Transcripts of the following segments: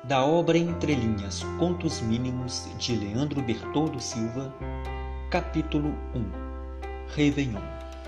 Da obra Entre Linhas, Contos Mínimos, de Leandro Bertoldo Silva, capítulo 1. Réveillon.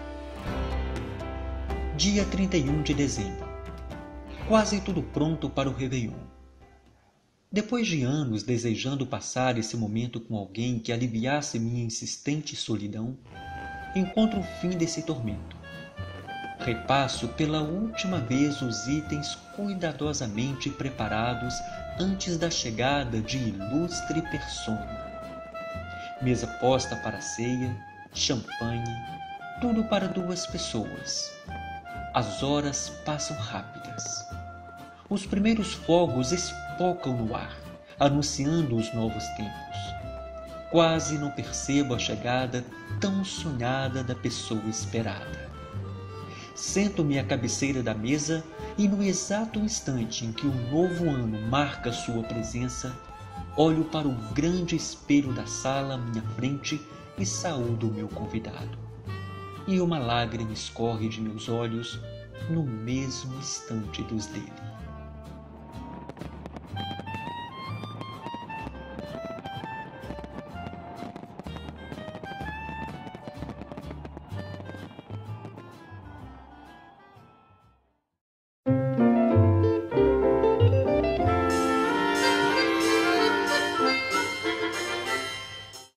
Dia 31 de dezembro. Quase tudo pronto para o Réveillon. Depois de anos desejando passar esse momento com alguém que aliviasse minha insistente solidão, encontro o fim desse tormento. Repasso pela última vez os itens cuidadosamente preparados antes da chegada de ilustre persona. Mesa posta para ceia, champanhe, tudo para 2 pessoas. As horas passam rápidas. Os primeiros fogos espocam no ar, anunciando os novos tempos. Quase não percebo a chegada tão sonhada da pessoa esperada. Sento-me à cabeceira da mesa e, no exato instante em que o novo ano marca sua presença, olho para o grande espelho da sala à minha frente e saúdo o meu convidado. E uma lágrima escorre de meus olhos no mesmo instante dos dele.